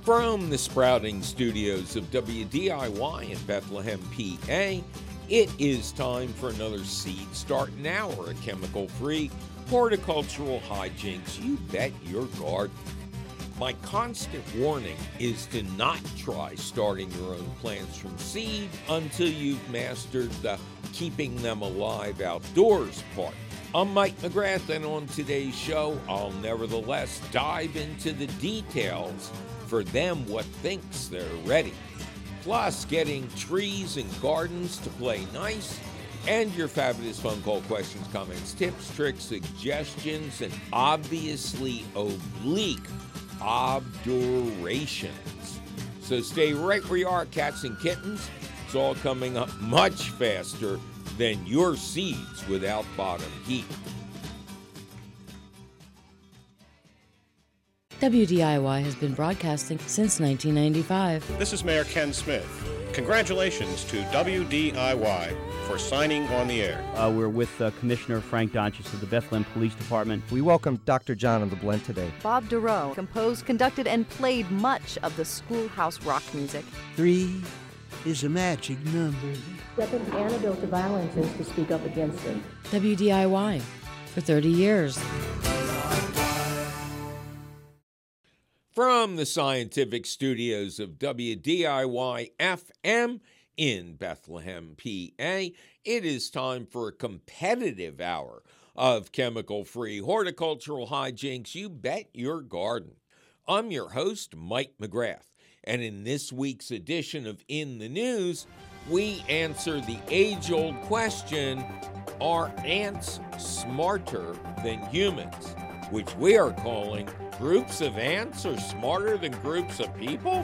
From the sprouting studios of WDIY in Bethlehem, PA, it is time for another seed starting hour of chemical-free horticultural hijinks you bet your garden. My constant warning is to not try starting your own plants from seed until you've mastered the keeping them alive outdoors part. I'm Mike McGrath, and on today's show, I'll nevertheless dive into the details for them what thinks they're ready. Plus, getting trees and gardens to play nice, and your fabulous phone call questions, comments, tips, tricks, suggestions, and obviously oblique obdurations. So stay right where you are, cats and kittens. It's all coming up much faster than your seeds without bottom heat. WDIY has been broadcasting since 1995. This is Mayor Ken Smith. Congratulations to WDIY for signing on the air. We're with Commissioner Frank Donches of the Bethlehem Police Department. We welcome Dr. John on the blend today. Bob Duro composed, conducted, and played much of the schoolhouse rock music. 3 is a magic number. Second, the antidote to violence is to speak up against it. WDIY for 30 years. From the scientific studios of WDIY FM in Bethlehem, PA, it is time for a competitive hour of chemical-free horticultural hijinks you bet your garden. I'm your host, Mike McGrath, and in this week's edition of In the News, we answer the age-old question, are ants smarter than humans? Which we are calling, groups of ants are smarter than groups of people?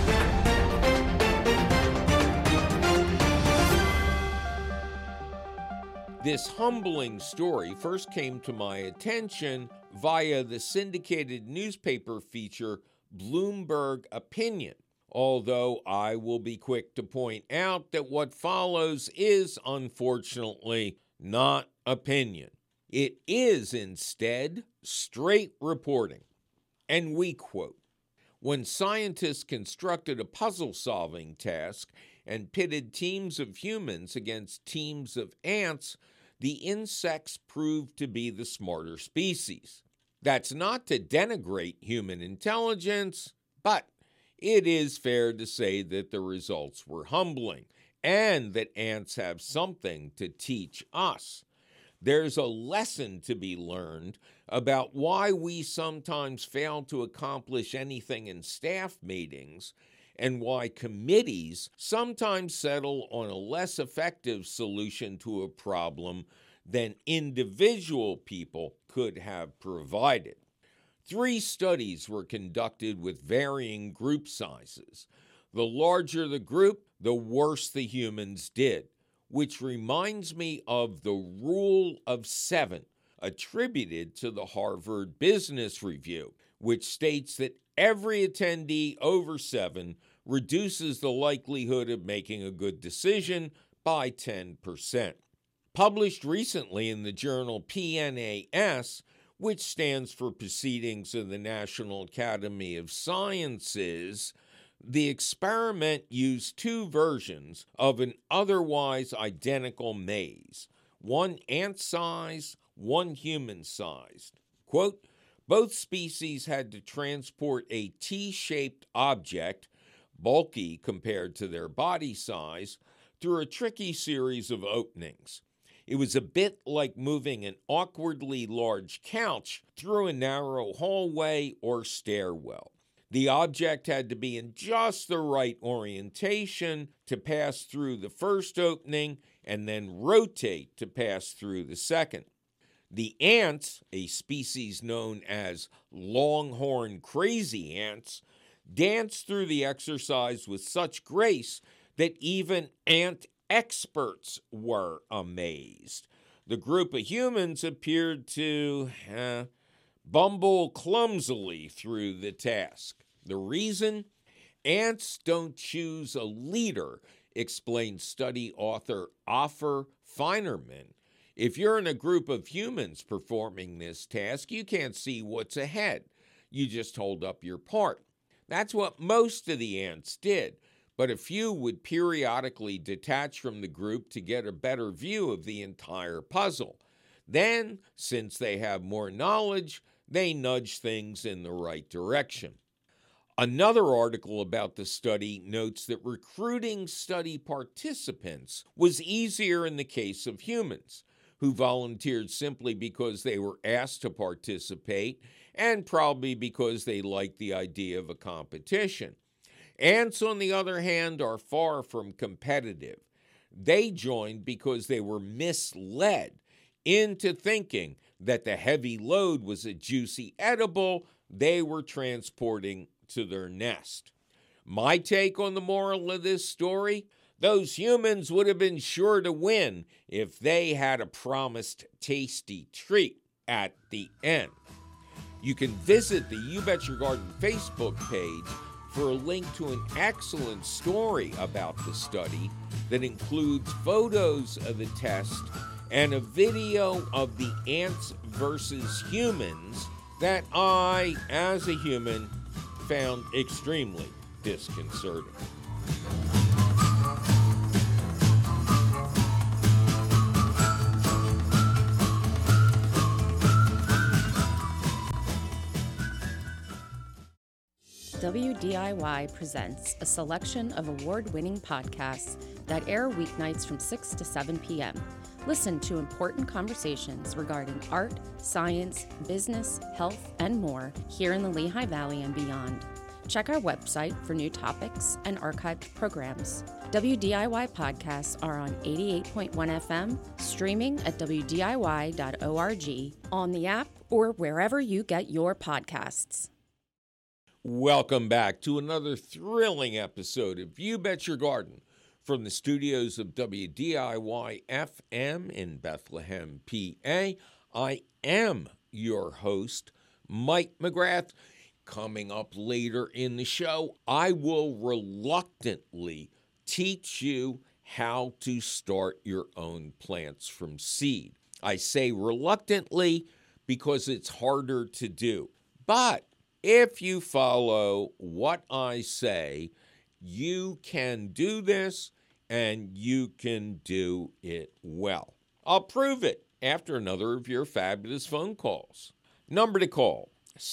This humbling story first came to my attention via the syndicated newspaper feature Bloomberg Opinion, although I will be quick to point out that what follows is, unfortunately, not opinion. It is instead straight reporting. And we quote, "When scientists constructed a puzzle-solving task and pitted teams of humans against teams of ants, the insects proved to be the smarter species. That's not to denigrate human intelligence, but it is fair to say that the results were humbling, and that ants have something to teach us. There's a lesson to be learned about why we sometimes fail to accomplish anything in staff meetings and why committees sometimes settle on a less effective solution to a problem than individual people could have provided." 3 studies were conducted with varying group sizes. The larger the group, the worse the humans did, which reminds me of the Rule of 7 attributed to the Harvard Business Review, which states that every attendee over 7 reduces the likelihood of making a good decision by 10%. Published recently in the journal PNAS, which stands for Proceedings of the National Academy of Sciences, the experiment used 2 versions of an otherwise identical maze, one ant-sized, one human-sized. Quote, "Both species had to transport a T-shaped object, bulky compared to their body size, through a tricky series of openings. It was a bit like moving an awkwardly large couch through a narrow hallway or stairwell. The object had to be in just the right orientation to pass through the first opening and then rotate to pass through the second. The ants, a species known as longhorn crazy ants, danced through the exercise with such grace that even ant experts were amazed. The group of humans appeared to bumble clumsily through the task. The reason? Ants don't choose a leader, explained study author Ofer Feinerman. If you're in a group of humans performing this task, you can't see what's ahead. You just hold up your part. That's what most of the ants did, but a few would periodically detach from the group to get a better view of the entire puzzle. Then, since they have more knowledge, they nudge things in the right direction. Another article about the study notes that recruiting study participants was easier in the case of humans, who volunteered simply because they were asked to participate and probably because they liked the idea of a competition. Ants, on the other hand, are far from competitive. They joined because they were misled into thinking that the heavy load was a juicy edible they were transporting to their nest. My take on the moral of this story? Those humans would have been sure to win if they had a promised tasty treat at the end. You can visit the You Bet Your Garden Facebook page for a link to an excellent story about the study that includes photos of the test and a video of the ants versus humans that I, as a human, found extremely disconcerting. WDIY presents a selection of award-winning podcasts that air weeknights from 6 to 7 p.m. Listen to important conversations regarding art, science, business, health, and more here in the Lehigh Valley and beyond. Check our website for new topics and archived programs. WDIY podcasts are on 88.1 FM, streaming at WDIY.org, on the app, or wherever you get your podcasts. Welcome back to another thrilling episode of You Bet Your Garden from the studios of WDIY FM in Bethlehem, PA. I am your host, Mike McGrath. Coming up later in the show, I will reluctantly teach you how to start your own plants from seed. I say reluctantly because it's harder to do. But if you follow what I say, you can do this and you can do it well. I'll prove it after another of your fabulous phone calls. Number to call,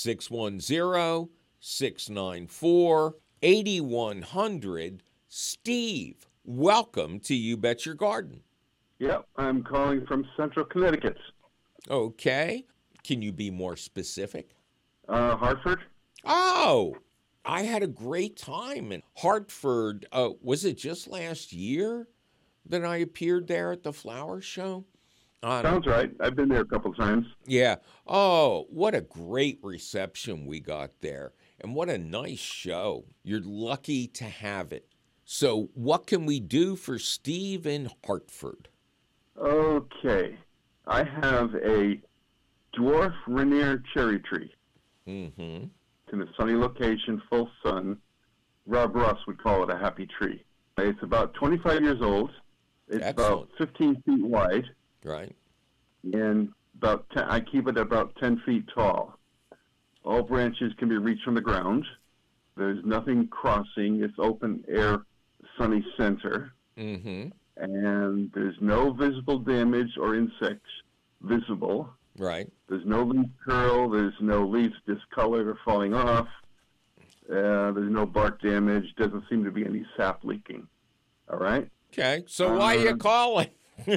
610-694-8100. Steve, welcome to You Bet Your Garden. Yep, I'm calling from Central Connecticut. Okay. Can you be more specific? Hartford. Oh, I had a great time in Hartford. Was it just last year that I appeared there at the flower show? Sounds right. I've been there a couple times. Yeah. Oh, what a great reception we got there. And what a nice show. You're lucky to have it. So what can we do for Steve in Hartford? Okay. I have a dwarf Rainier cherry tree. Mm-hmm. It's in a sunny location, full sun. Rob Ross would call it a happy tree. It's about 25 years old. It's Excellent. about 15 feet wide. Right. And about I keep it about 10 feet tall. All branches can be reached from the ground. There's nothing crossing. It's open air, sunny center. Mm-hmm. And there's no visible damage or insects visible. Right. There's no leaf curl. There's no leaves discolored or falling off. There's no bark damage. Doesn't seem to be any sap leaking. All right? Okay. So why are you calling?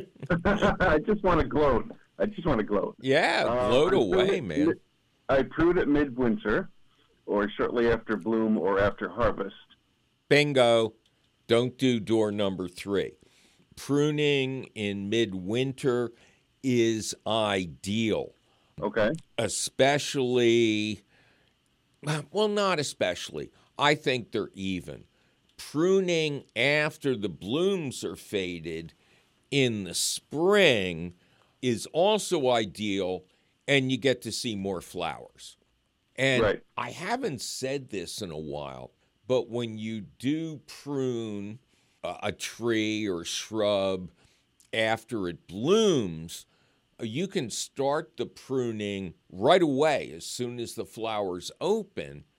I just want to gloat. Yeah, gloat away, man. I pruned it midwinter or shortly after bloom or after harvest. Bingo. Don't do door number 3. Pruning in midwinter is ideal. Okay. Especially, well, not especially. I think they're even. Pruning after the blooms are faded in the spring is also ideal, and you get to see more flowers. And right. I haven't said this in a while, but when you do prune a tree or shrub after it blooms, you can start the pruning right away as soon as the flowers open,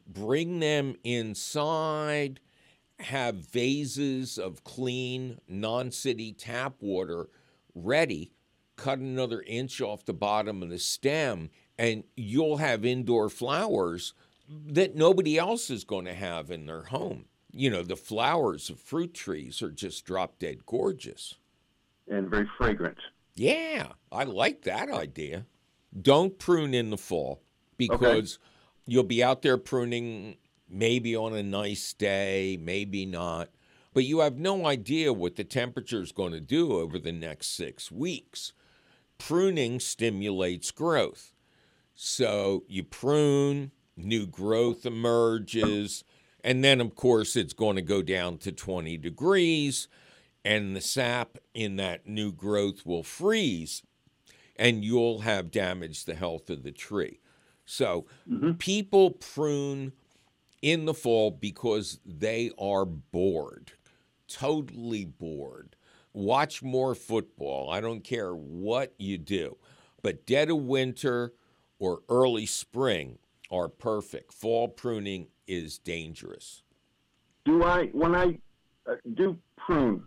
bring them inside, have vases of clean, non-city tap water ready, cut another inch off the bottom of the stem, and you'll have indoor flowers that nobody else is going to have in their home. You know, the flowers of fruit trees are just drop-dead gorgeous. And very fragrant. Yeah, I like that idea. Don't prune in the fall because you'll be out there pruning maybe on a nice day, maybe not. But you have no idea what the temperature is going to do over the next 6 weeks. Pruning stimulates growth. So you prune, new growth emerges, and then, of course, it's going to go down to 20 degrees, and the sap in that new growth will freeze, and you'll have damaged the health of the tree. So people prune in the fall because they are bored, totally bored. Watch more football. I don't care what you do. But dead of winter or early spring are perfect. Fall pruning is dangerous. When I do prune,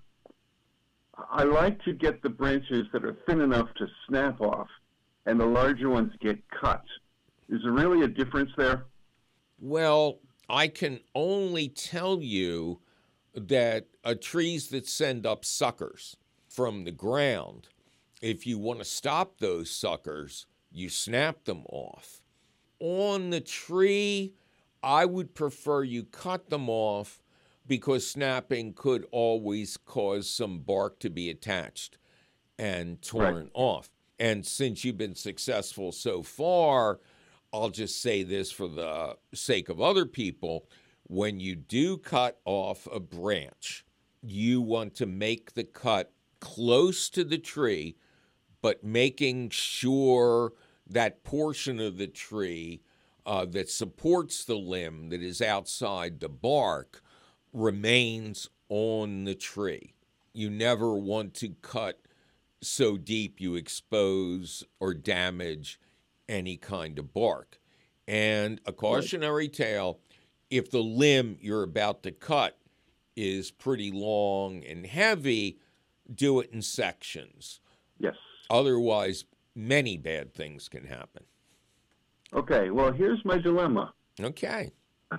I like to get the branches that are thin enough to snap off and the larger ones get cut. Is there really a difference there? Well, I can only tell you that trees that send up suckers from the ground, if you want to stop those suckers, you snap them off. On the tree, I would prefer you cut them off because snapping could always cause some bark to be attached and torn off. And since you've been successful so far, I'll just say this for the sake of other people. When you do cut off a branch, you want to make the cut close to the tree, but making sure that portion of the tree that supports the limb that is outside the bark remains on the tree. You never want to cut so deep you expose or damage any kind of bark. And a cautionary tale, if the limb you're about to cut is pretty long and heavy, do it in sections. Yes. Otherwise, many bad things can happen. Okay, well, here's my dilemma. Okay.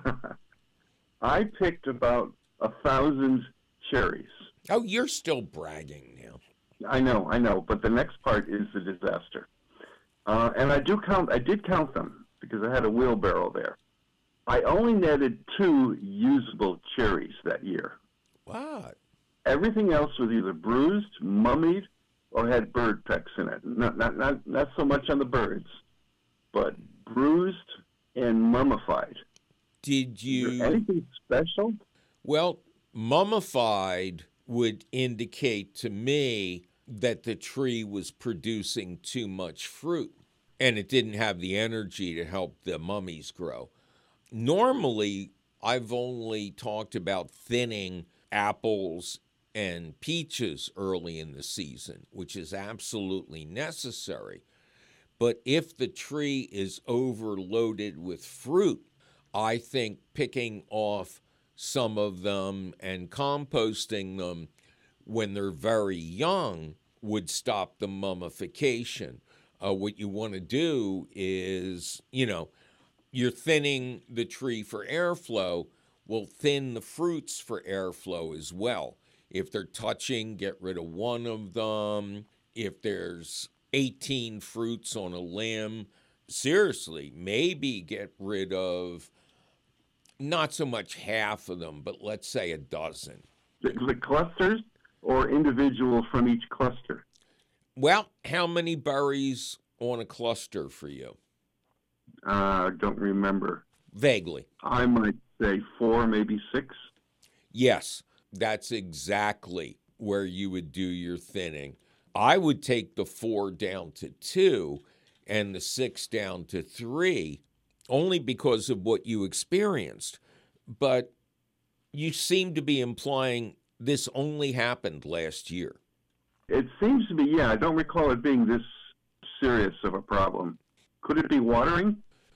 I picked about 1,000 cherries. Oh, you're still bragging now. I know, but the next part is the disaster. And I did count them because I had a wheelbarrow there. I only netted 2 usable cherries that year. What? Everything else was either bruised, mummied, or had bird pecks in it. Not so much on the birds, but bruised and mummified. Did you... anything special? Well, mummified would indicate to me that the tree was producing too much fruit and it didn't have the energy to help the mummies grow. Normally, I've only talked about thinning apples and peaches early in the season, which is absolutely necessary. But if the tree is overloaded with fruit, I think picking off some of them and composting them when they're very young would stop the mummification. What you want to do is, you're thinning the tree for airflow, well, thin the fruits for airflow as well. If they're touching, get rid of one of them. If there's 18 fruits on a limb, seriously, maybe get rid of not so much half of them, but let's say a dozen. The clusters or individual from each cluster? Well, how many berries on a cluster for you? Don't remember. Vaguely. I might say 4, maybe 6. Yes, that's exactly where you would do your thinning. I would take the 4 down to 2 and the 6 down to 3, only because of what you experienced. But you seem to be implying this only happened last year. It seems to be, yeah. I don't recall it being this serious of a problem. Could it be watering?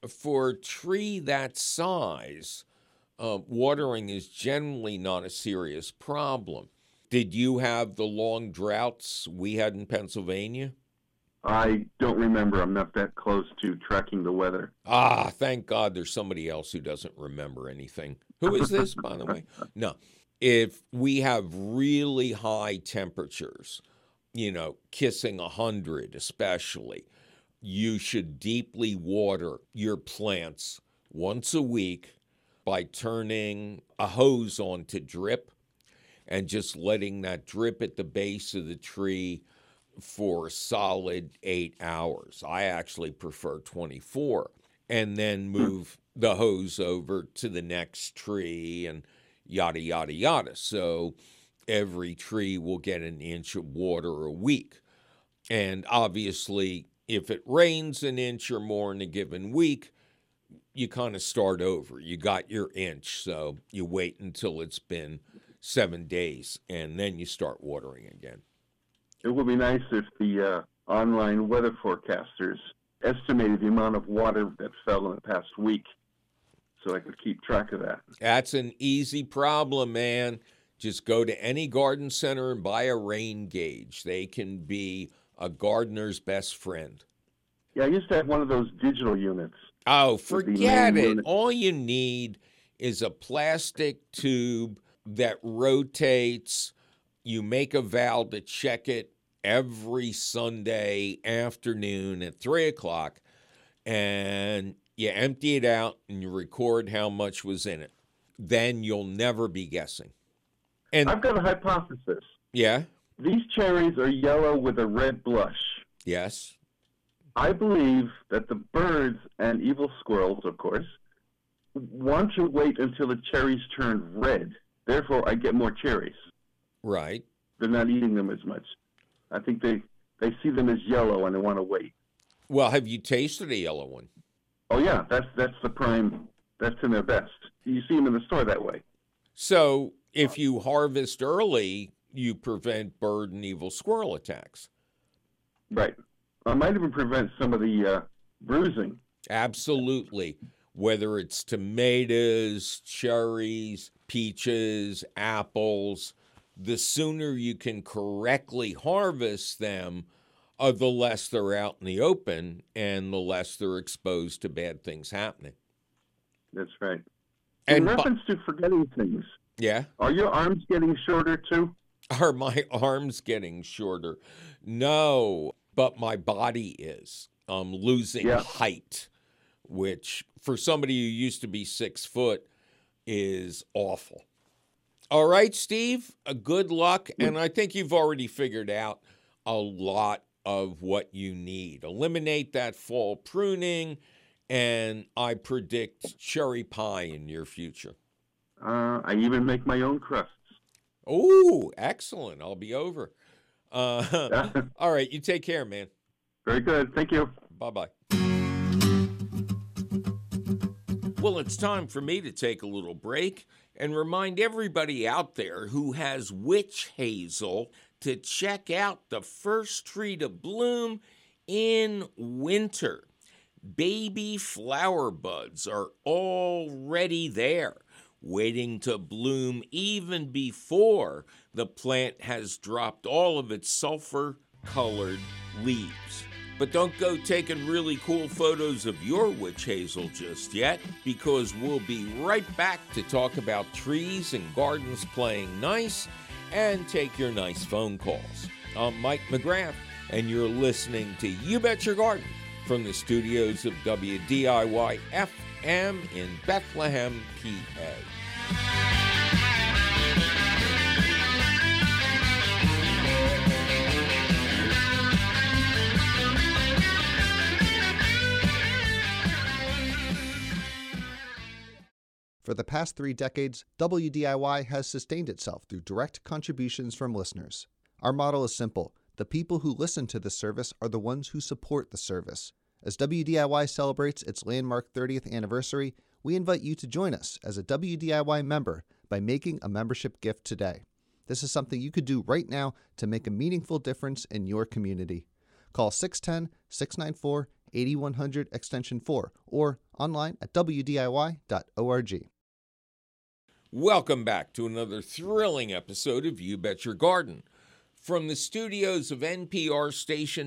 for a tree that size, watering is generally not a serious problem. Did you have the long droughts we had in Pennsylvania? I don't remember. I'm not that close to tracking the weather. Ah, thank God there's somebody else who doesn't remember anything. Who is this, by the way? No. If we have really high temperatures, kissing 100 especially, you should deeply water your plants once a week by turning a hose on to drip and just letting that drip at the base of the tree for a solid 8 hours. I actually prefer 24, and then move the hose over to the next tree and yada, yada, yada. So every tree will get an inch of water a week. And obviously, if it rains an inch or more in a given week, you kind of start over. You got your inch, so you wait until it's been 7 days, and then you start watering again. It would be nice if the online weather forecasters estimated the amount of water that fell in the past week so I could keep track of that. That's an easy problem, man. Just go to any garden center and buy a rain gauge. They can be a gardener's best friend. Yeah, I used to have one of those digital units. Oh, forget it. All you need is a plastic tube that rotates. You make a vow to check it every Sunday afternoon at 3 o'clock, and you empty it out and you record how much was in it. Then you'll never be guessing. And I've got a hypothesis. Yeah? These cherries are yellow with a red blush. Yes. I believe that the birds and evil squirrels, of course, want to wait until the cherries turn red. Therefore, I get more cherries. Right. They're not eating them as much. I think they see them as yellow and they want to wait. Well, have you tasted a yellow one? Oh, yeah. That's the prime. That's in their best. You see them in the store that way. So if you harvest early, you prevent bird and evil squirrel attacks. Right. I might even prevent some of the bruising. Absolutely. Whether it's tomatoes, cherries, peaches, apples, the sooner you can correctly harvest them, the less they're out in the open and the less they're exposed to bad things happening. That's right. And in reference to forgetting things, yeah, are your arms getting shorter too? Are my arms getting shorter? No, but my body is. I'm losing height, which for somebody who used to be 6 foot is awful. All right, Steve, good luck. And I think you've already figured out a lot of what you need. Eliminate that fall pruning, and I predict cherry pie in your future. I even make my own crusts. Oh, excellent. I'll be over. All right, you take care, man. Very good. Thank you. Bye-bye. Well, it's time for me to take a little break and remind everybody out there who has witch hazel to check out the first tree to bloom in winter. Baby flower buds are already there, waiting to bloom even before the plant has dropped all of its sulfur-colored leaves. But don't go taking really cool photos of your witch hazel just yet, because we'll be right back to talk about trees and gardens playing nice and take your nice phone calls. I'm Mike McGrath, and you're listening to You Bet Your Garden from the studios of WDIY FM in Bethlehem, PA. For the past 3 decades, WDIY has sustained itself through direct contributions from listeners. Our model is simple. The people who listen to this service are the ones who support the service. As WDIY celebrates its landmark 30th anniversary, we invite you to join us as a WDIY member by making a membership gift today. This is something you could do right now to make a meaningful difference in your community. Call 610-694 8100 extension 4 or online at wdiy.org. Welcome back to another thrilling episode of You Bet Your Garden. From the studios of NPR station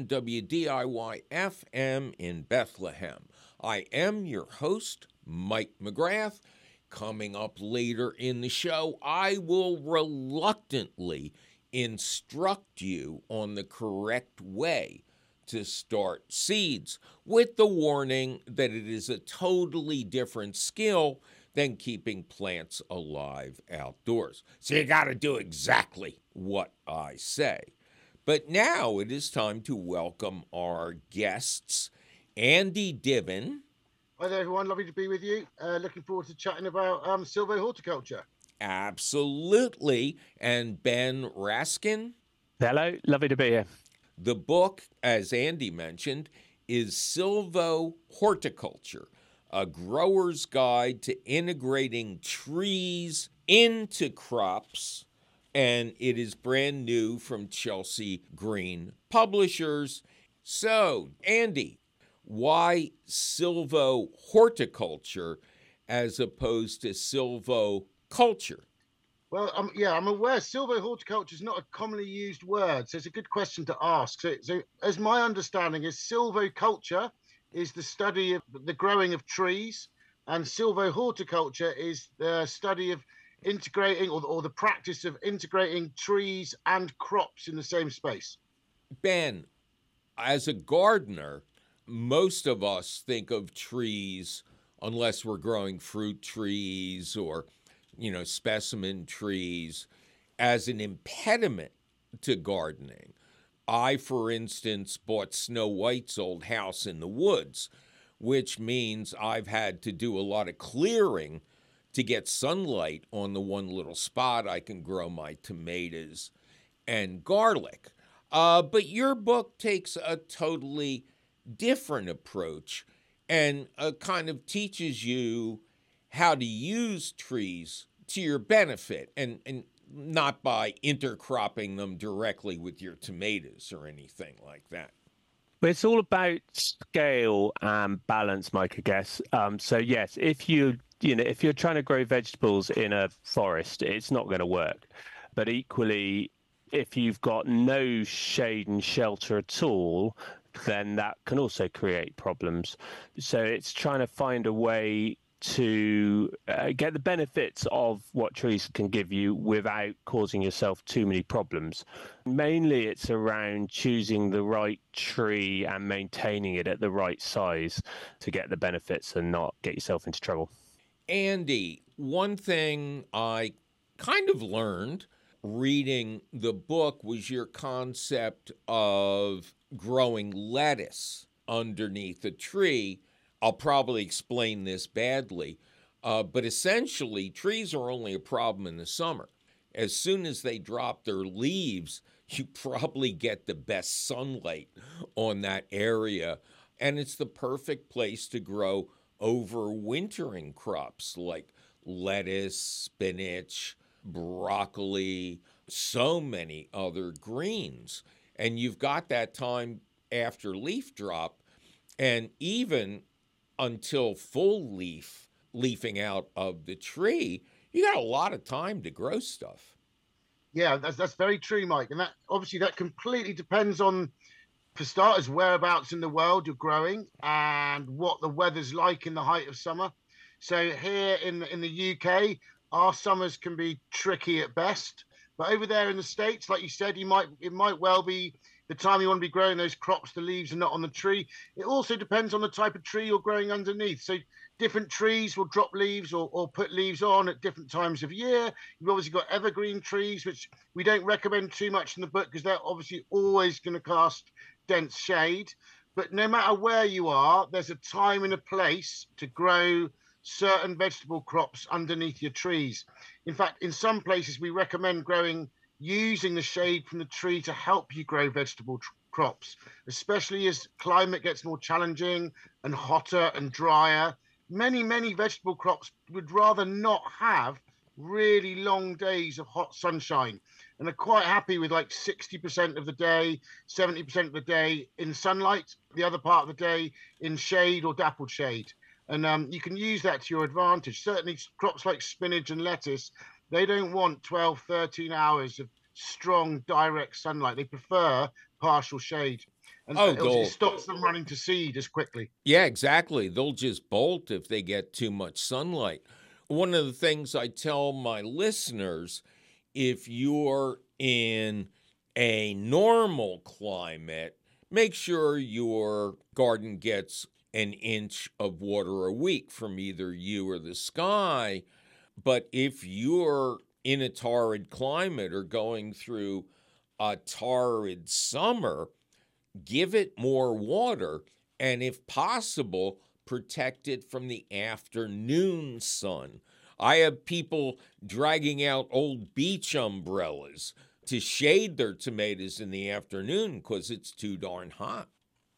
WDIY-FM in Bethlehem, I am your host, Mike McGrath. Coming up later in the show, I will reluctantly instruct you on the correct way to start seeds, with the warning that it is a totally different skill than keeping plants alive outdoors. So you got to do exactly what I say. But now it is time to welcome our guests, Andy Diven. Hi there, everyone. Lovely to be with you. Looking forward to chatting about silvihorticulture. Absolutely. And Ben Raskin. Hello. Lovely to be here. The book, as Andy mentioned, is Silvohorticulture, a grower's guide to integrating trees into crops, and it is brand new from Chelsea Green Publishers. So, Andy, why silvohorticulture as opposed to silvoculture? Well, I'm aware silvohorticulture is not a commonly used word, so it's a good question to ask. So as my understanding is, silvoculture is the study of the growing of trees, and silvohorticulture is the study of integrating or the practice of integrating trees and crops in the same space. Ben, as a gardener, most of us think of trees, unless we're growing fruit trees or, specimen trees, as an impediment to gardening. I, for instance, bought Snow White's old house in the woods, which means I've had to do a lot of clearing to get sunlight on the one little spot I can grow my tomatoes and garlic. But your book takes a totally different approach and kind of teaches you how to use trees to your benefit and not by intercropping them directly with your tomatoes or anything like that. But it's all about scale and balance, Mike, I guess. So yes, if you're trying to grow vegetables in a forest, it's not going to work. But equally, if you've got no shade and shelter at all, then that can also create problems. So it's trying to find a way to get the benefits of what trees can give you without causing yourself too many problems. Mainly it's around choosing the right tree and maintaining it at the right size to get the benefits and not get yourself into trouble. Andy, one thing I kind of learned reading the book was your concept of growing lettuce underneath a tree. I'll probably explain this badly, but essentially trees are only a problem in the summer. As soon as they drop their leaves, you probably get the best sunlight on that area, and it's the perfect place to grow overwintering crops like lettuce, spinach, broccoli, so many other greens. And you've got that time after leaf drop, and even until full leafing out of the tree, you got a lot of time to grow stuff. Yeah, that's very true, Mike. And that completely depends on, for starters, whereabouts in the world you're growing and what the weather's like in the height of summer. So here in the UK, our summers can be tricky at best. But over there in the States, like you said, it might well be the time you want to be growing those crops, the leaves are not on the tree. It also depends on the type of tree you're growing underneath. So different trees will drop leaves or put leaves on at different times of year. You've obviously got evergreen trees, which we don't recommend too much in the book because they're obviously always going to cast dense shade. But no matter where you are, there's a time and a place to grow certain vegetable crops underneath your trees. In fact, in some places, we recommend using the shade from the tree to help you grow vegetable crops, especially as climate gets more challenging and hotter and drier. Many vegetable crops would rather not have really long days of hot sunshine, and are quite happy with like 60% of the day, 70% of the day in sunlight, the other part of the day in shade or dappled shade. And you can use that to your advantage. Certainly crops like spinach and lettuce, they don't want 12, 13 hours of strong direct sunlight. They prefer partial shade. And it stops them running to seed as quickly. Yeah, exactly. They'll just bolt if they get too much sunlight. One of the things I tell my listeners, if you're in a normal climate, make sure your garden gets an inch of water a week from either you or the sky. But if you're in a torrid climate or going through a torrid summer, give it more water, and if possible, protect it from the afternoon sun. I have people dragging out old beach umbrellas to shade their tomatoes in the afternoon because it's too darn hot.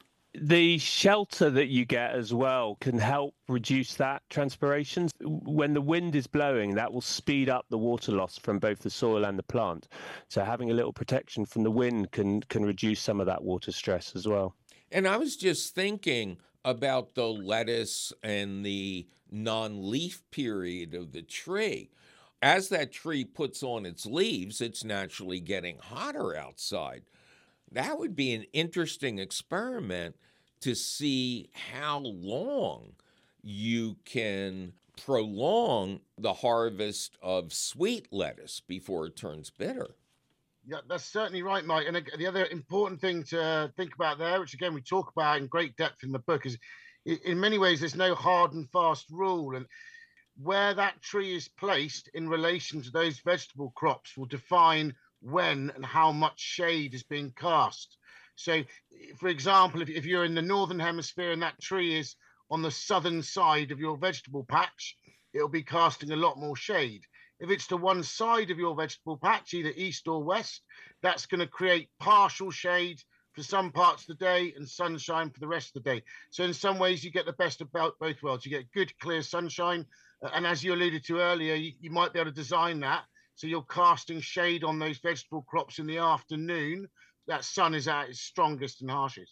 The shelter that you get as well can help reduce that transpiration. When the wind is blowing, that will speed up the water loss from both the soil and the plant. So having a little protection from the wind can reduce some of that water stress as well. And I was just thinking about the lettuce and the non-leaf period of the tree. As that tree puts on its leaves, it's naturally getting hotter outside. That would be an interesting experiment to see how long you can prolong the harvest of sweet lettuce before it turns bitter. Yeah, that's certainly right, Mike. And the other important thing to think about there, which again we talk about in great depth in the book, is in many ways there's no hard and fast rule. And where that tree is placed in relation to those vegetable crops will define when and how much shade is being cast. So, for example, if you're in the northern hemisphere and that tree is on the southern side of your vegetable patch, it'll be casting a lot more shade. If it's to one side of your vegetable patch, either east or west, that's going to create partial shade for some parts of the day and sunshine for the rest of the day. So in some ways, you get the best of both worlds. You get good, clear sunshine. And as you alluded to earlier, you might be able to design that so you're casting shade on those vegetable crops in the afternoon. That sun is at its strongest and harshest.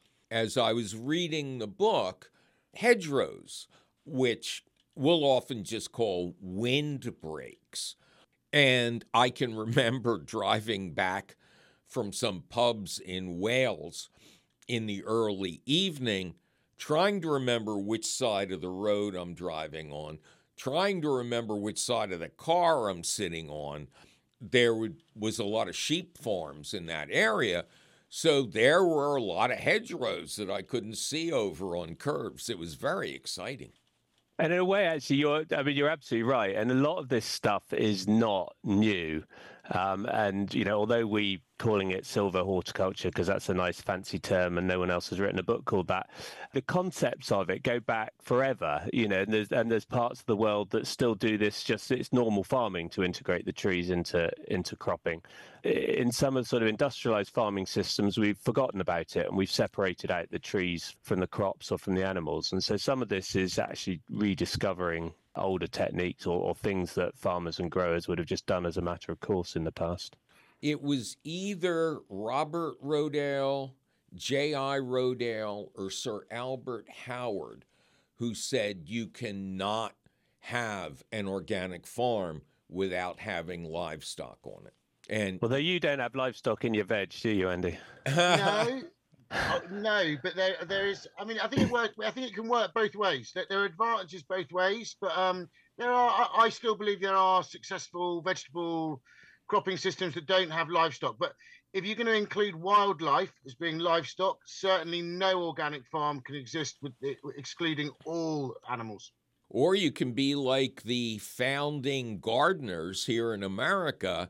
As I was reading the book, hedgerows, which we'll often just call windbreaks. And I can remember driving back from some pubs in Wales in the early evening, trying to remember which side of the road I'm driving on, trying to remember which side of the car I'm sitting on. There was a lot of sheep farms in that area, so there were a lot of hedgerows that I couldn't see over on curves. It was very exciting. And in a way, actually, you're absolutely right. And a lot of this stuff is not new. And, although we calling it silver horticulture because that's a nice fancy term and no one else has written a book called that, the concepts of it go back forever, and there's parts of the world that still do this, just it's normal farming to integrate the trees into cropping. In some of the sort of industrialized farming systems, we've forgotten about it and we've separated out the trees from the crops or from the animals. And so some of this is actually rediscovering older techniques or things that farmers and growers would have just done as a matter of course in the past. It was either Robert Rodale, J.I. Rodale, or Sir Albert Howard who said you cannot have an organic farm without having livestock on it. And although you don't have livestock in your veg, do you, Andy? No. No, but there is. I mean, I think it can work both ways. There are advantages both ways, but I still believe there are successful vegetable cropping systems that don't have livestock. But if you're going to include wildlife as being livestock, certainly no organic farm can exist with excluding all animals. Or you can be like the founding gardeners here in America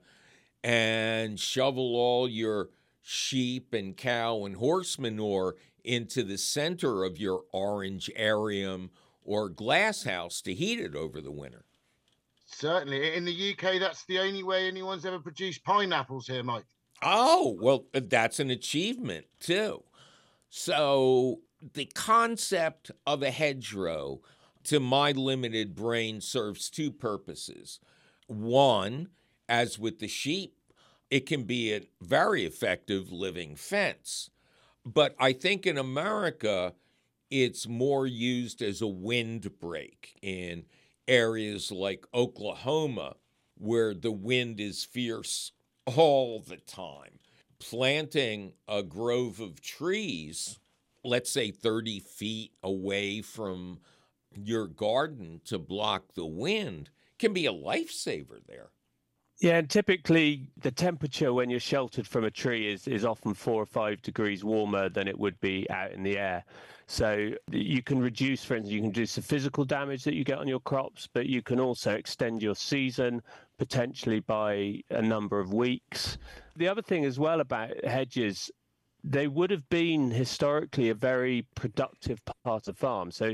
and shovel all your sheep and cow and horse manure into the center of your orangerium or glass house to heat it over the winter. Certainly. In the UK, that's the only way anyone's ever produced pineapples here, Mike. Oh, well, that's an achievement, too. So the concept of a hedgerow, to my limited brain, serves two purposes. One, as with the sheep, it can be a very effective living fence. But I think in America, it's more used as a windbreak in areas like Oklahoma, where the wind is fierce all the time. Planting a grove of trees, let's say 30 feet away from your garden to block the wind, can be a lifesaver there. Yeah, and typically the temperature when you're sheltered from a tree is often 4 or 5 degrees warmer than it would be out in the air. So you can reduce, for instance, you can reduce the physical damage that you get on your crops, but you can also extend your season potentially by a number of weeks. The other thing as well about hedges, they would have been historically a very productive part of the farm. So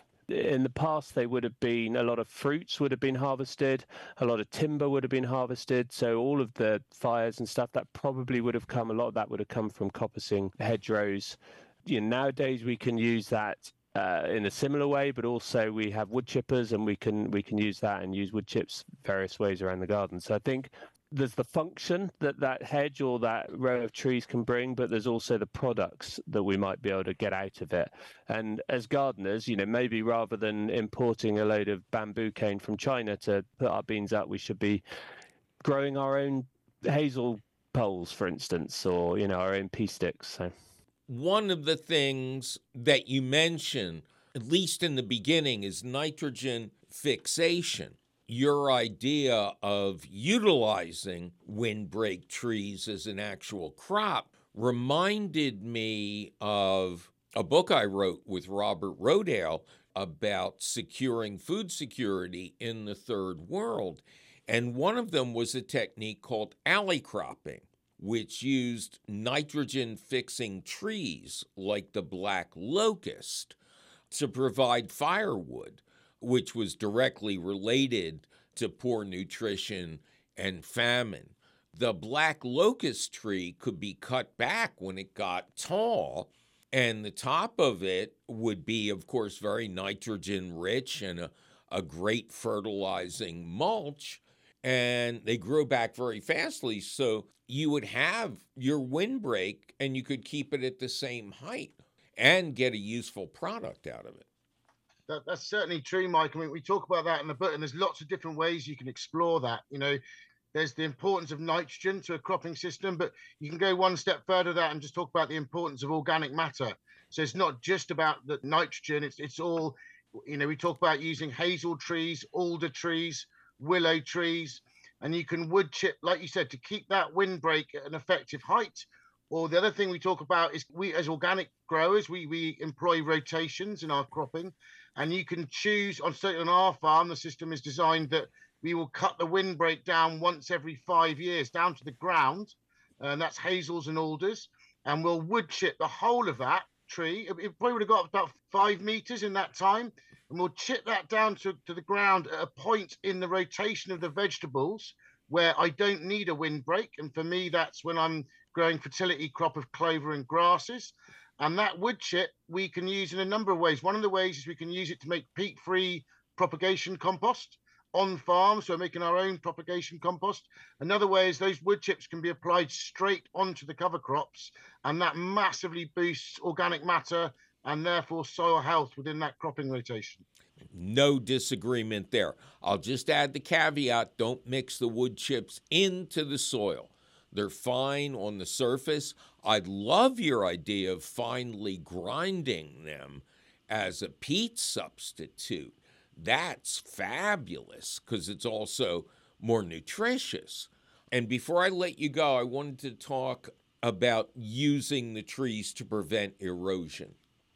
in the past, they would have been, a lot of fruits would have been harvested, a lot of timber would have been harvested. So all of the fires and stuff, that probably would have come, a lot of that would have come from coppicing hedgerows. Nowadays, we can use that in a similar way, but also we have wood chippers, and we can use that and use wood chips various ways around the garden. So I think there's the function that hedge or that row of trees can bring, but there's also the products that we might be able to get out of it. And as gardeners, maybe rather than importing a load of bamboo cane from China to put our beans up, we should be growing our own hazel poles, for instance, or, our own pea sticks. So one of the things that you mentioned, at least in the beginning, is nitrogen fixation. Your idea of utilizing windbreak trees as an actual crop reminded me of a book I wrote with Robert Rodale about securing food security in the third world. And one of them was a technique called alley cropping, which used nitrogen-fixing trees like the black locust to provide firewood, which was directly related to poor nutrition and famine. The black locust tree could be cut back when it got tall, and the top of it would be, of course, very nitrogen-rich and a great fertilizing mulch, and they grew back very fastly, so you would have your windbreak, and you could keep it at the same height and get a useful product out of it. That's certainly true, Mike. I mean, we talk about that in the book, and there's lots of different ways you can explore that. There's the importance of nitrogen to a cropping system, but you can go one step further that and just talk about the importance of organic matter. So it's not just about the nitrogen, it's all, we talk about using hazel trees, alder trees, willow trees, and you can wood chip, like you said, to keep that windbreak at an effective height. Or the other thing we talk about is we, as organic growers, we employ rotations in our cropping. And you can choose, on our farm, the system is designed that we will cut the windbreak down once every 5 years, down to the ground. And that's hazels and alders. And we'll wood chip the whole of that tree. It probably would have got about 5 meters in that time. And we'll chip that down to the ground at a point in the rotation of the vegetables where I don't need a windbreak. And for me, that's when I'm growing fertility crop of clover and grasses. And that wood chip we can use in a number of ways. One of the ways is we can use it to make peat-free propagation compost on farm, so we're making our own propagation compost. Another way is those wood chips can be applied straight onto the cover crops, and that massively boosts organic matter and therefore soil health within that cropping rotation. No disagreement there. I'll just add the caveat, don't mix the wood chips into the soil. They're fine on the surface. I love your idea of finely grinding them as a peat substitute. That's fabulous because it's also more nutritious. And before I let you go, I wanted to talk about using the trees to prevent erosion.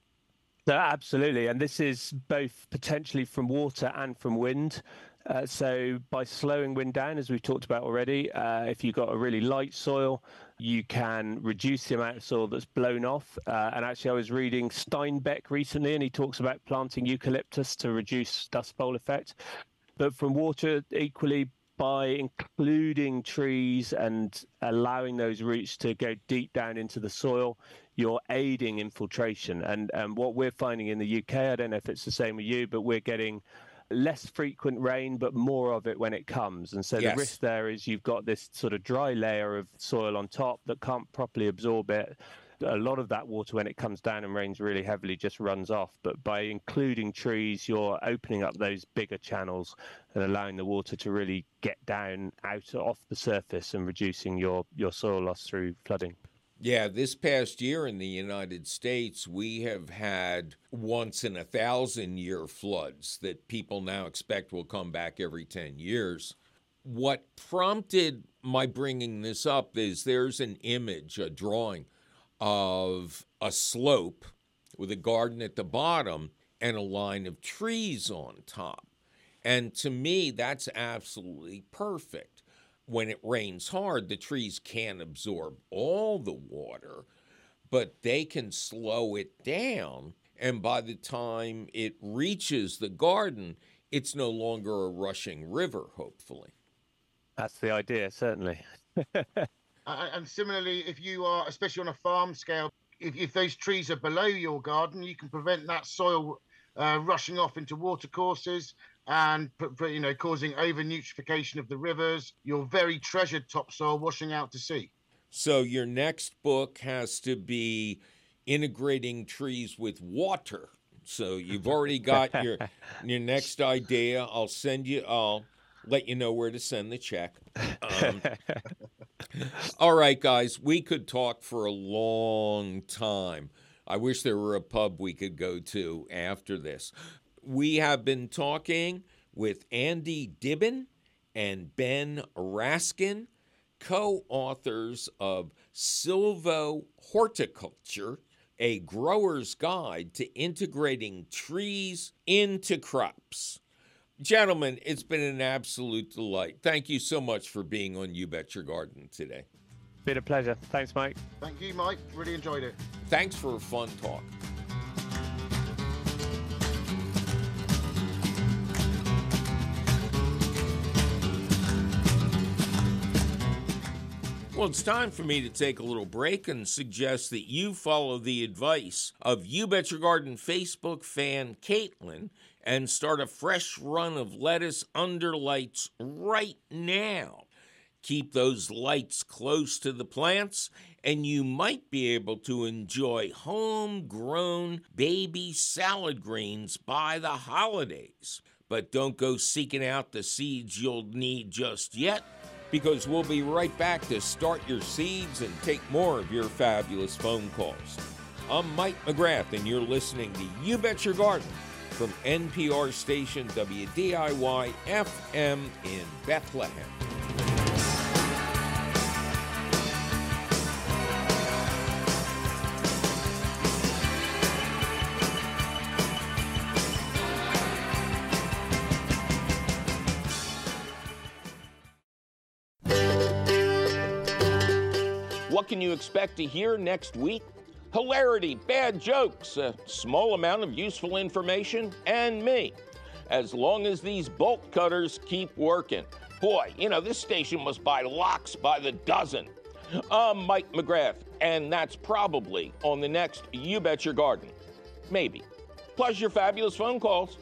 Absolutely. And this is both potentially from water and from wind. So by slowing wind down, as we've talked about already, if you've got a really light soil, you can reduce the amount of soil that's blown off. And actually, I was reading Steinbeck recently, and he talks about planting eucalyptus to reduce dust bowl effect. But from water, equally, by including trees and allowing those roots to go deep down into the soil, you're aiding infiltration. And what we're finding in the UK, I don't know if it's the same with you, but we're getting less frequent rain, but more of it when it comes. And so the risk there is you've got this sort of dry layer of soil on top that can't properly absorb it. A lot of that water, when it comes down and rains really heavily, just runs off. But by including trees, you're opening up those bigger channels and allowing the water to really get down out off the surface and reducing your soil loss through flooding. Yeah, this past year in the United States, we have had once in a 1,000-year floods that people now expect will come back every 10 years. What prompted my bringing this up is there's an image, a drawing of a slope with a garden at the bottom and a line of trees on top. And to me, that's absolutely perfect. When it rains hard, the trees can't absorb all the water, but they can slow it down. And by the time it reaches the garden, it's no longer a rushing river, hopefully. That's the idea, certainly. And similarly, if you are, especially on a farm scale, if those trees are below your garden, you can prevent that soil rushing off into watercourses and causing over-nutrification of the rivers, your very treasured topsoil washing out to sea. So your next book has to be integrating trees with water. So you've already got your next idea. I'll let you know where to send the check. All right, guys, we could talk for a long time. I wish there were a pub we could go to after this. We have been talking with Andy Dibbin and Ben Raskin, co-authors of Silvo Horticulture, a grower's guide to integrating trees into crops. Gentlemen, it's been an absolute delight. Thank you so much for being on You Bet Your Garden today. Been a pleasure. Thanks, Mike. Thank you, Mike. Really enjoyed it. Thanks for a fun talk. Well, it's time for me to take a little break and suggest that you follow the advice of You Bet Your Garden Facebook fan Caitlin and start a fresh run of lettuce under lights right now. Keep those lights close to the plants, and you might be able to enjoy homegrown baby salad greens by the holidays. But don't go seeking out the seeds you'll need just yet, because we'll be right back to start your seeds and take more of your fabulous phone calls. I'm Mike McGrath, and you're listening to You Bet Your Garden from NPR station WDIY FM in Bethlehem. What can you expect to hear next week? Hilarity, bad jokes, a small amount of useful information, and me. As long as these bolt cutters keep working. Boy, this station must buy locks by the dozen. I'm Mike McGrath, and that's probably on the next You Bet Your Garden. Maybe. Plus your fabulous phone calls.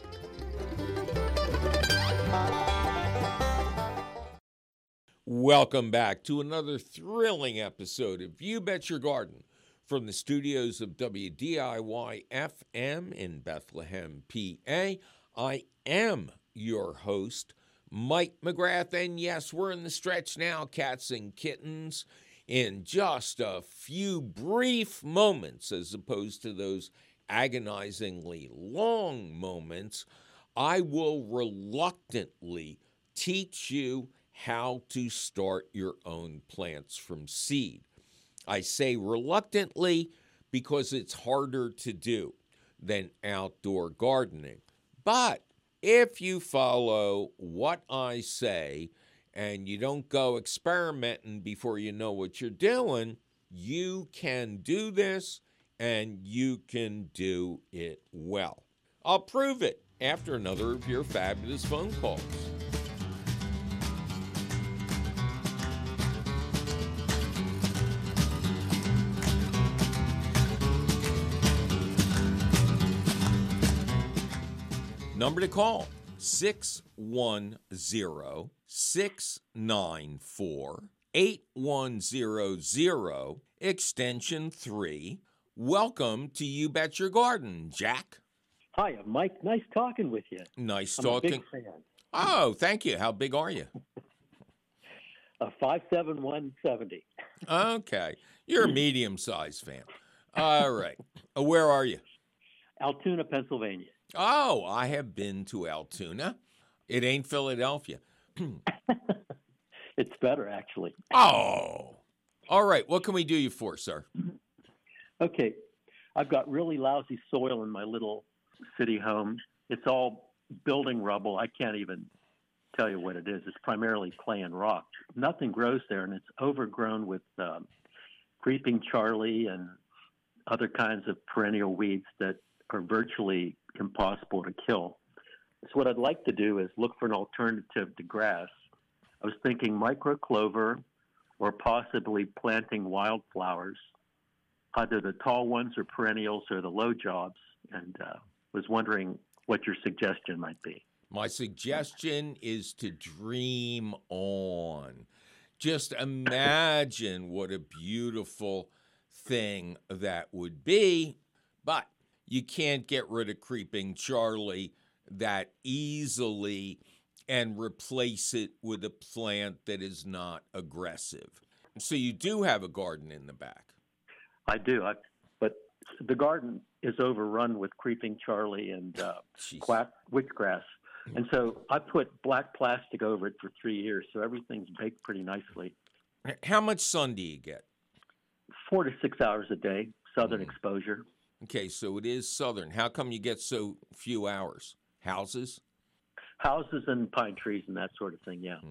Welcome back to another thrilling episode of You Bet Your Garden from the studios of WDIY FM in Bethlehem, PA. I am your host, Mike McGrath, and yes, we're in the stretch now, cats and kittens. In just a few brief moments, as opposed to those agonizingly long moments, I will reluctantly teach you how to start your own plants from seed. I say reluctantly because it's harder to do than outdoor gardening. But if you follow what I say and you don't go experimenting before you know what you're doing, you can do this and you can do it well. I'll prove it after another of your fabulous phone calls. Number to call, 610-694-8100, extension 3. Welcome to You Bet Your Garden, Jack. Hi, Mike. Nice talking with you. Nice I'm talking. A big fan. Oh, thank you. How big are you? 5'7", 170. Okay. You're a medium-sized fan. All right. Where are you? Altoona, Pennsylvania. Oh, I have been to Altoona. It ain't Philadelphia. It's better, actually. Oh. All right. What can we do you for, sir? Okay. I've got really lousy soil in my little city home. It's all building rubble. I can't even tell you what it is. It's primarily clay and rock. Nothing grows there, and it's overgrown with creeping Charlie and other kinds of perennial weeds that are virtually impossible to kill. So what I'd like to do is look for an alternative to grass. I was thinking microclover or possibly planting wildflowers, either the tall ones or perennials or the low jobs, and was wondering what your suggestion might be. My suggestion is to dream on. Just imagine what a beautiful thing that would be, but you can't get rid of creeping Charlie that easily and replace it with a plant that is not aggressive. So you do have a garden in the back. I do, but the garden is overrun with creeping Charlie and witchgrass. And so I put black plastic over it for 3 years, so everything's baked pretty nicely. How much sun do you get? 4 to 6 hours a day, southern exposure. Okay, so it is southern. How come you get so few hours? Houses? Houses and pine trees and that sort of thing, yeah.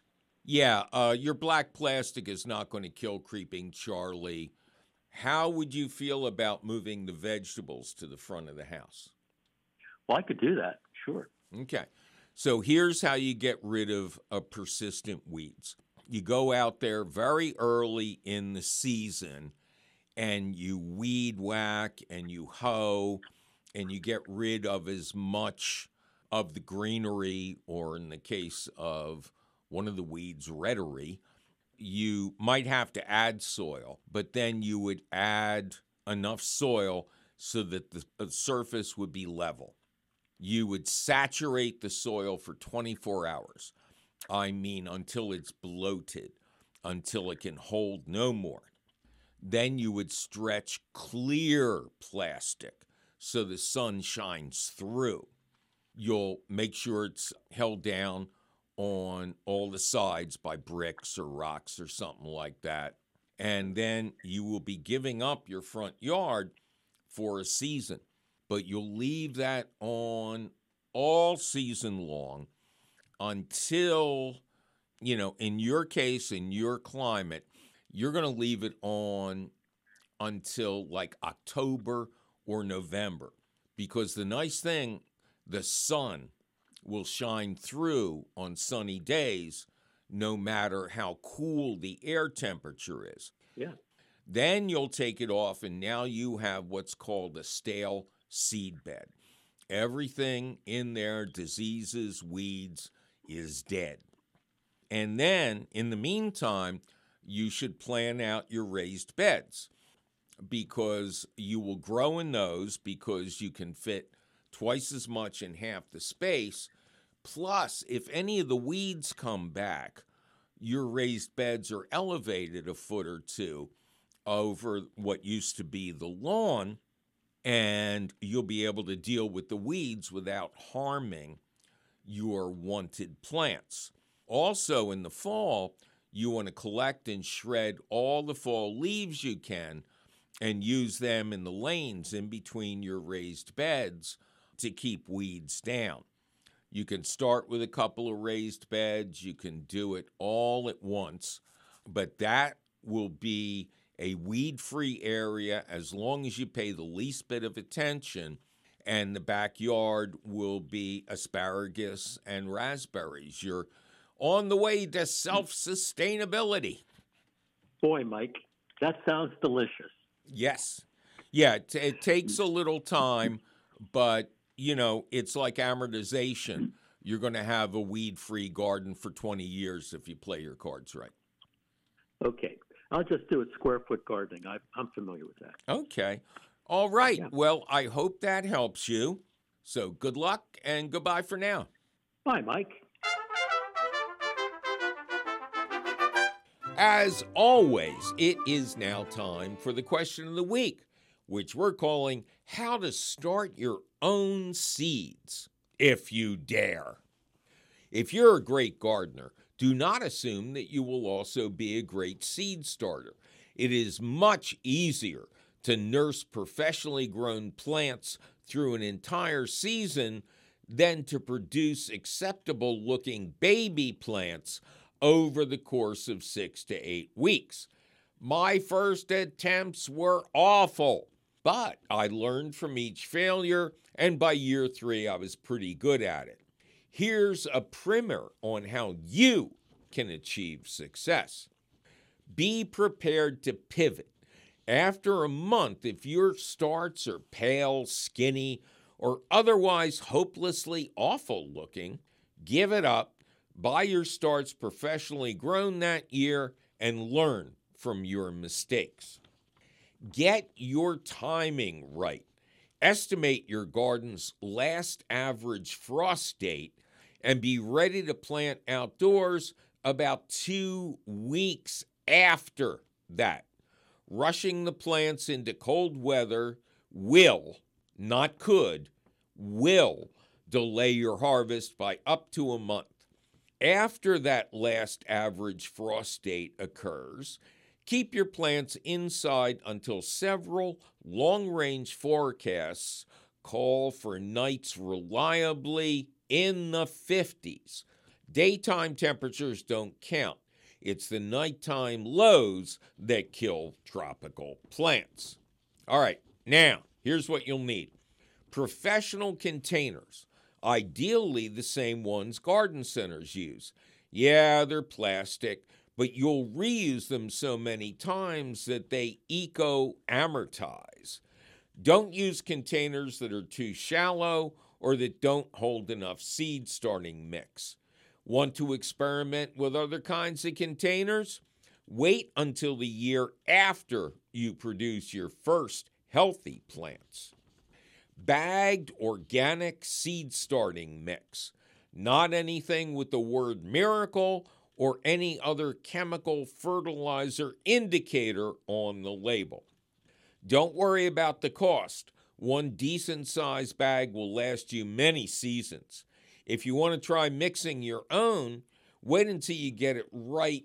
Yeah, your black plastic is not going to kill creeping Charlie. How would you feel about moving the vegetables to the front of the house? Well, I could do that, sure. Okay. So here's how you get rid of persistent weeds. You go out there very early in the season and you weed whack and you hoe and you get rid of as much of the greenery, or in the case of one of the weeds, reddery. You might have to add soil, but then you would add enough soil so that the surface would be level. You would saturate the soil for 24 hours. I mean, until it's bloated, until it can hold no more. Then you would stretch clear plastic so the sun shines through. You'll make sure it's held down on all the sides by bricks or rocks or something like that. And then you will be giving up your front yard for a season. But you'll leave that on all season long until, in your case, in your climate, you're going to leave it on until like October or November. Because the nice thing, the sun will shine through on sunny days no matter how cool the air temperature is. Yeah. Then you'll take it off, and now you have what's called a stale seed bed. Everything in there, diseases, weeds, is dead. And then, in the meantime, you should plan out your raised beds, because you will grow in those because you can fit twice as much in half the space. Plus, if any of the weeds come back, your raised beds are elevated a foot or two over what used to be the lawn, and you'll be able to deal with the weeds without harming your wanted plants. Also, in the fall, you want to collect and shred all the fall leaves you can and use them in the lanes in between your raised beds to keep weeds down. You can start with a couple of raised beds. You can do it all at once, but that will be a weed-free area as long as you pay the least bit of attention, and the backyard will be asparagus and raspberries. You're on the way to self-sustainability. Boy, Mike, that sounds delicious. Yes. Yeah, it takes a little time, but, it's like amortization. you're going to have a weed-free garden for 20 years if you play your cards right. Okay. I'll just do it square foot gardening. I'm familiar with that. Okay. All right. Yeah. Well, I hope that helps you. So good luck and goodbye for now. Bye, Mike. As always, it is now time for the question of the week, which we're calling How to Start Your Own Seeds, if you dare. If you're a great gardener, do not assume that you will also be a great seed starter. It is much easier to nurse professionally grown plants through an entire season than to produce acceptable-looking baby plants over the course of 6 to 8 weeks. My first attempts were awful, but I learned from each failure, and by year 3, I was pretty good at it. Here's a primer on how you can achieve success. Be prepared to pivot. After a month, if your starts are pale, skinny, or otherwise hopelessly awful looking, give it up. Buy your starts professionally grown that year and learn from your mistakes. Get your timing right. Estimate your garden's last average frost date and be ready to plant outdoors about 2 weeks after that. Rushing the plants into cold weather will, not could, will delay your harvest by up to a month. After that last average frost date occurs, keep your plants inside until several long-range forecasts call for nights reliably in the 50s. Daytime temperatures don't count. It's the nighttime lows that kill tropical plants. All right, now, here's what you'll need. Professional containers. Ideally the same ones garden centers use. Yeah, they're plastic, but you'll reuse them so many times that they eco-amortize. Don't use containers that are too shallow or that don't hold enough seed starting mix. Want to experiment with other kinds of containers? Wait until the year after you produce your first healthy plants. Bagged organic seed starting mix. Not anything with the word miracle or any other chemical fertilizer indicator on the label. Don't worry about the cost. One decent-sized bag will last you many seasons. If you want to try mixing your own, wait until you get it right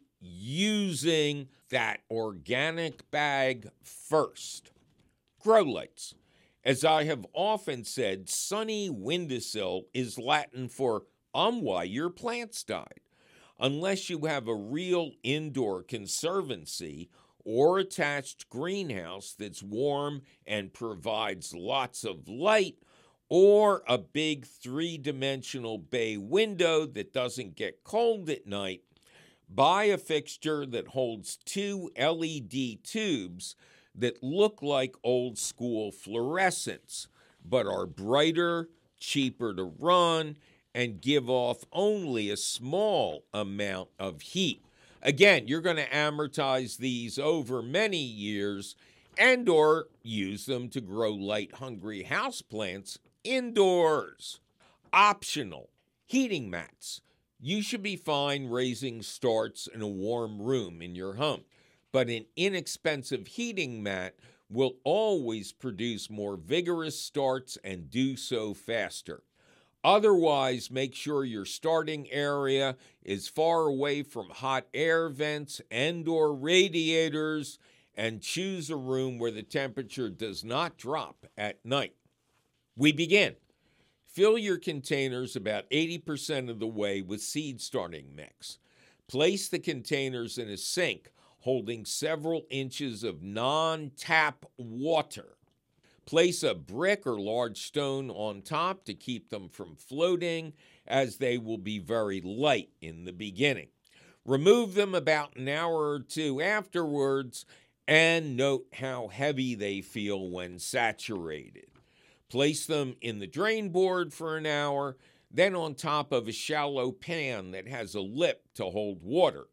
using that organic bag first. Grow lights. As I have often said, sunny windowsill is Latin for why your plants died. Unless you have a real indoor conservancy or attached greenhouse that's warm and provides lots of light, or a big 3-dimensional bay window that doesn't get cold at night, buy a fixture that holds 2 LED tubes that look like old-school fluorescents, but are brighter, cheaper to run, and give off only a small amount of heat. Again, you're going to amortize these over many years and or use them to grow light-hungry houseplants indoors. Optional, heating mats. You should be fine raising starts in a warm room in your home, but an inexpensive heating mat will always produce more vigorous starts and do so faster. Otherwise, make sure your starting area is far away from hot air vents and/or radiators, and choose a room where the temperature does not drop at night. We begin. Fill your containers about 80% of the way with seed starting mix. Place the containers in a sink holding several inches of non-tap water. Place a brick or large stone on top to keep them from floating, as they will be very light in the beginning. Remove them about an hour or 2 afterwards, and note how heavy they feel when saturated. Place them in the drain board for an hour, then on top of a shallow pan that has a lip to hold water.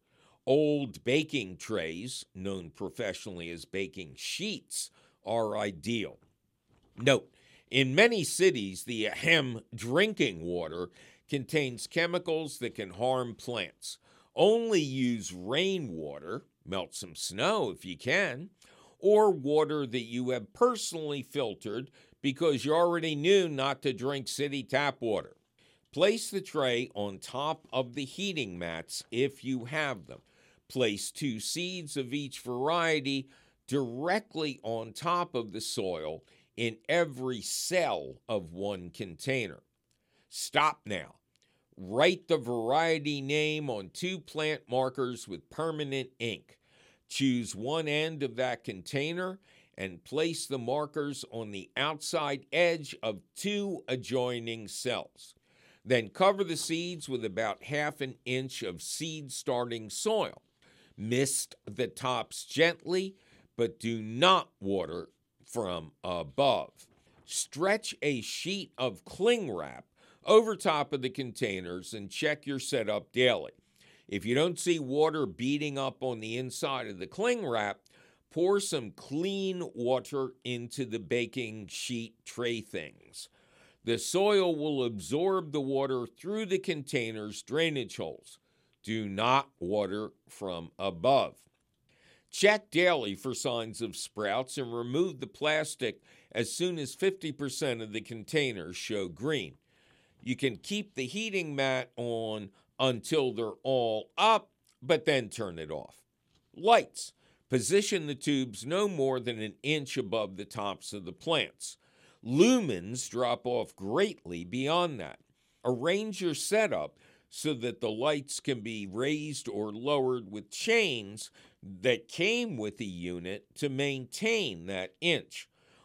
Old baking trays, known professionally as baking sheets, are ideal. Note, in many cities, the drinking water contains chemicals that can harm plants. Only use rainwater, melt some snow if you can, or water that you have personally filtered because you already knew not to drink city tap water. Place the tray on top of the heating mats if you have them. Place 2 seeds of each variety directly on top of the soil in every cell of one container. Stop now. Write the variety name on 2 plant markers with permanent ink. Choose one end of that container and place the markers on the outside edge of 2 adjoining cells. Then cover the seeds with about 1/2 inch of seed-starting soil. Mist the tops gently, but do not water from above. Stretch a sheet of cling wrap over top of the containers and check your setup daily. If you don't see water beating up on the inside of the cling wrap, pour some clean water into the baking sheet tray things. The soil will absorb the water through the container's drainage holes. Do not water from above. Check daily for signs of sprouts and remove the plastic as soon as 50% of the containers show green. You can keep the heating mat on until they're all up, but then turn it off. Lights. Position the tubes no more than 1 inch above the tops of the plants. Lumens drop off greatly beyond that. Arrange your setup so that the lights can be raised or lowered with chains that came with the unit to maintain that inch.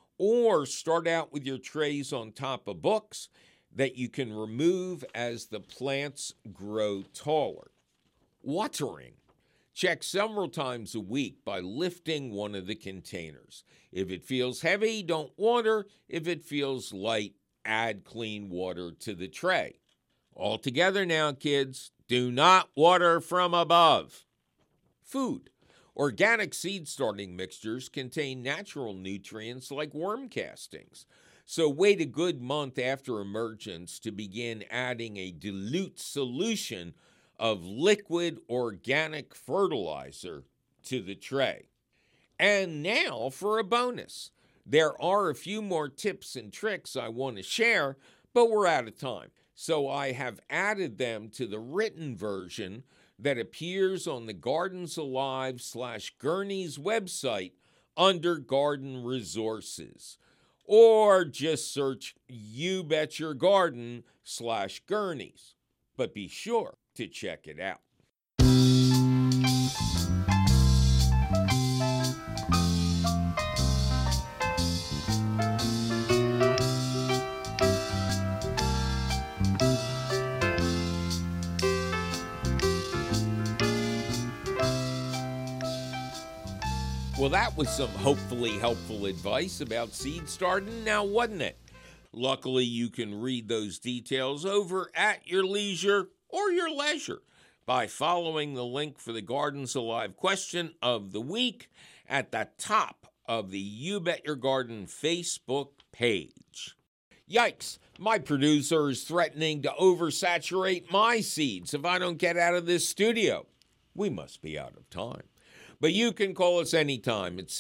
Or start out with your trays on top of books that you can remove as the plants grow taller. Watering. Check several times a week by lifting one of the containers. If it feels heavy, don't water. If it feels light, add clean water to the tray. All together now, kids, do not water from above. Food. Organic seed-starting mixtures contain natural nutrients like worm castings. So wait a good month after emergence to begin adding a dilute solution of liquid organic fertilizer to the tray. And now for a bonus. There are a few more tips and tricks I want to share, but we're out of time. So I have added them to the written version that appears on the Gardens Alive /Gurney's website under Garden Resources. Or just search You Bet Your Garden /Gurney's. But be sure to check it out. Well, that was some hopefully helpful advice about seed starting, now wasn't it? Luckily, you can read those details over at your leisure or your leisure by following the link for the Gardens Alive question of the week at the top of the You Bet Your Garden Facebook page. Yikes, my producer is threatening to oversaturate my seeds if I don't get out of this studio. We must be out of time. But you can call us anytime at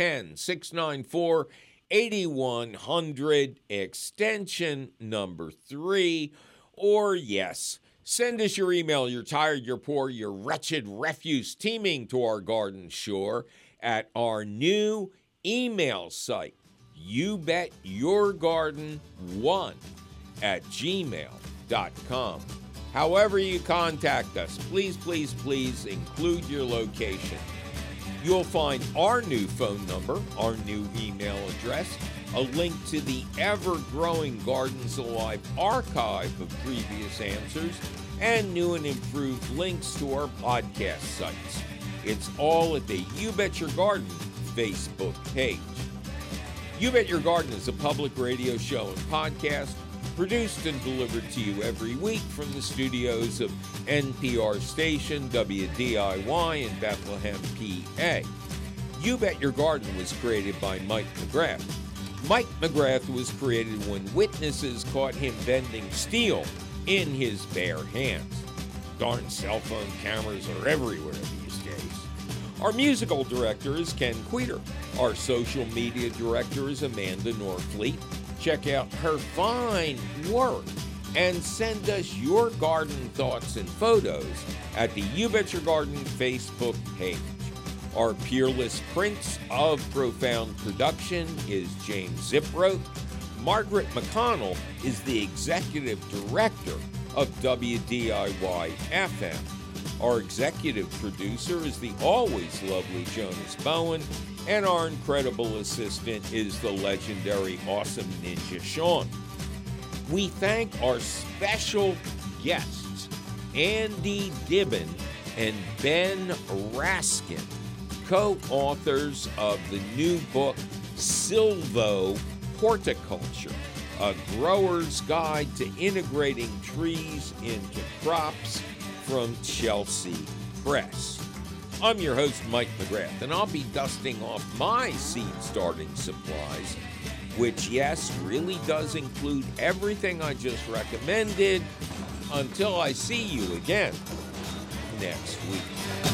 610-694-8100, extension number 3. Or, yes, send us your email. You're tired, you're poor, you're wretched refuse teeming to our garden shore at our new email site, youbetyourgarden1@gmail.com. However you contact us, please, please, please include your location. You'll find our new phone number, our new email address, a link to the ever-growing Gardens Alive archive of previous answers, and new and improved links to our podcast sites. It's all at the You Bet Your Garden Facebook page. You Bet Your Garden is a public radio show and podcast Produced and delivered to you every week from the studios of NPR station WDIY in Bethlehem, PA. You Bet Your Garden was created by Mike McGrath. Mike McGrath was created when witnesses caught him bending steel in his bare hands. Darn cell phone cameras are everywhere these days. Our musical director is Ken Queter. Our social media director is Amanda Norfleet. Check out her fine work and send us your garden thoughts and photos at the You Bet Your Garden Facebook page. Our peerless prince of profound production is James Ziproth. Margaret McConnell is the executive director of WDIY-FM. Our executive producer is the always lovely Jonas Bowen, and our incredible assistant is the legendary Awesome Ninja Sean. We thank our special guests, Andy Dibben and Ben Raskin, co-authors of the new book, Silvo Horticulture, a grower's guide to integrating trees into crops, from Chelsea Press. I'm your host, Mike McGrath, and I'll be dusting off my seed starting supplies, which, yes, really does include everything I just recommended, until I see you again next week.